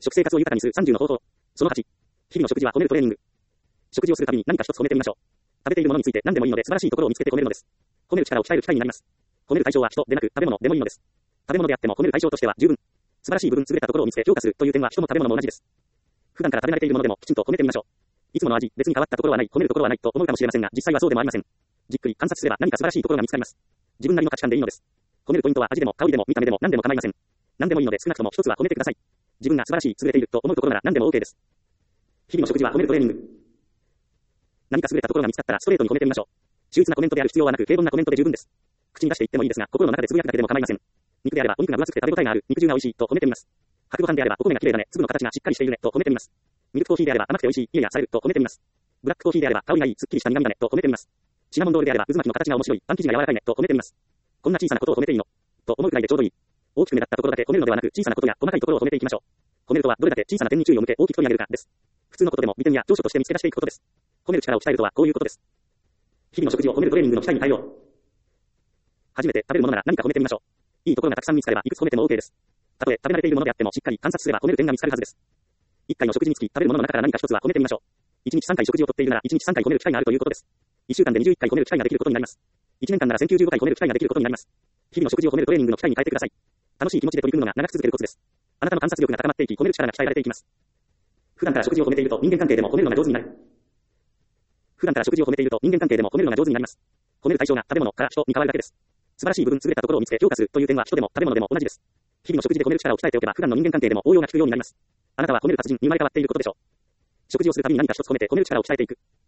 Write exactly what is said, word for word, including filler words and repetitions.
食生活を豊かにするさんじゅうの方法。そのはち。日々の食事は褒めるトレーニング。食事をするたびに何か一つ褒めてみましょう。食べているものについて何でもいいので素晴らしいところを見つけて褒めるのです。褒める力を鍛える機会になります。褒める対象は人でなく食べ物でもいいのです。食べ物であっても褒める対象としては十分。素晴らしい部分、優れたところを見つけ評価するという点は人も食べ物も同じです。普段から食べ慣れているものでもきちんと褒めてみましょう。いつもの味、別に変わったところはない、褒めるところはないと思うかもしれませんが、実際はそうでもありません。じっくり観察すれば何か素晴らしいところが見つかります。自分なりの価値観でいいのです。褒めるポイントは味でも香りでも見た目でも何でも構いません。何でもいいので少なくとも一つは褒めてください。自分が素晴らしい、優れていると思うところなら何でも OK です。日々の食事は褒めるトレーニング。何か優れたところが見つかったらストレートに褒めてみましょう。秀逸なコメントである必要はなく平凡なコメントで十分です。口に出して言ってもいいですが、心の中でつぶやくだけでも構いません。肉であればお肉が分厚くて食べ応えがある、肉汁が美味しいと褒めてみます。白ご飯であればお米が綺麗だね、粒の形がしっかりしているねと褒めてみます。ミルクコーヒーであれば甘くて美味しい、いやいやされると褒めてみます。ブラックコーヒーであれば香りがいい、すっきりした苦味だねと褒めてみます。シナモンロールであれば渦巻きの形が面白い、パン生地が柔らかいねと褒めてみます。こんな小さなことを褒めていいのと思うくらいでちょうどいい。大きく目立ったところだけ褒めるのではなく、小さなことや細かいところを褒めていきましょう。褒めるとはどれだけ小さな点に注意を向け大きく取り上げるかです。普通のことでも利点や長所として見つけ出していくことです。褒める力を鍛えるとはこういうことです。日々の食事を褒めるトレーニングの期待に対応。初めて食べるものなら何か褒めてみましょう。いいところがたくさん見つかればいくつ褒めても OK です。たとえ食べ慣れているものであってもしっかり観察すれば褒める点が見つかるはずです。いっかいの食事につき食べるものの中から何か一つは褒めてみましょう。いちにちさんかい食事をとっているならいちにちさんかい褒める機会があるということです。いっしゅうかんでにじゅういっかい褒める機会ができることになります。いちねんかんならせんきゅうじゅうごかい褒める機会ができることになります。日々の食事を褒めるトレーニングの機会に変えてください。楽しい気持ちで取り組むのが長く続けるコツです。あなたの観察力が高まっていき、褒める力が鍛えられていきます。普段から食事を褒めていると人間関係でも褒めるのが上手になる。普段から食事を褒めていると人間関係でも褒めるのが上手になります。褒める対象が食べ物から人に変わるだけです。素晴らしい部分、優れたところを見つけ評価するという点は人でも食べ物でも同じです。日々の食事で褒める力を鍛えておけば普段の人間関係でも応用が効くようになります。あなたは褒める達人に生まれ変わっていることでしょう。食事をするたびに何か一つ褒めて褒める力を鍛えていく。